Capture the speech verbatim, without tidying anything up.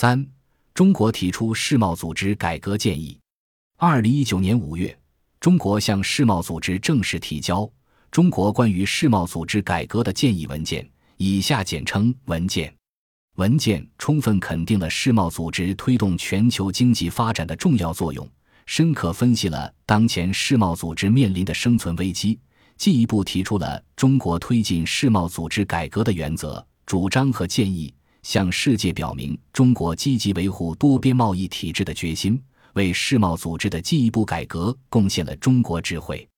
三、中国提出世贸组织改革建议。二零一九年五月，中国向世贸组织正式提交中国关于世贸组织改革的建议文件，以下简称文件。文件充分肯定了世贸组织推动全球经济发展的重要作用，深刻分析了当前世贸组织面临的生存危机，进一步提出了中国推进世贸组织改革的原则、主张和建议，向世界表明中国积极维护多边贸易体制的决心，为世贸组织的进一步改革贡献了中国智慧。